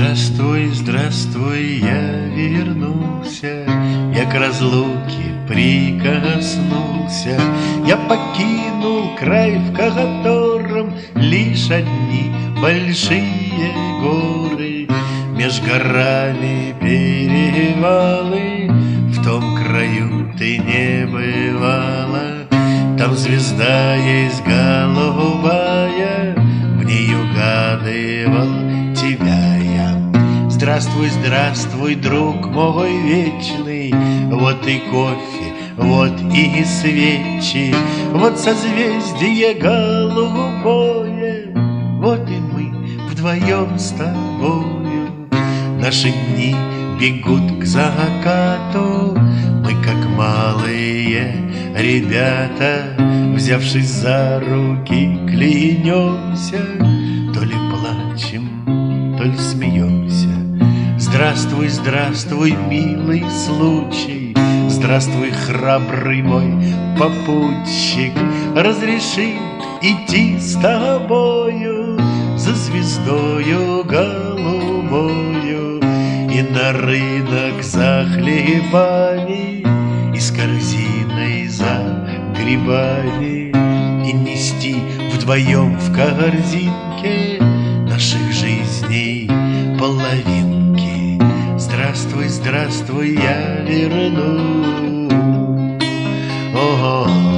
Здравствуй, здравствуй, я вернулся, я к разлуке прикоснулся. Я покинул край, в котором лишь одни большие горы. Меж горами перевалы, в том краю ты не бывала. Там звезда есть голубая, в ней угадывал тебя я. Здравствуй, здравствуй, друг мой вечный, вот и кофе, вот и свечи, вот созвездие голубое, вот и мы вдвоем с тобою. Наши дни бегут к закату, мы как малые ребята, взявшись за руки, клянемся, то ли плачем, то ли смеемся. Здравствуй, здравствуй, милый случай, здравствуй, храбрый мой попутчик. Разреши идти с тобою за звездою голубою и на рынок за хлебами, и с корзиной за грибами, и нести вдвоем в корзинке наших жизней половинки. Здравствуй, здравствуй, я верну. Ого.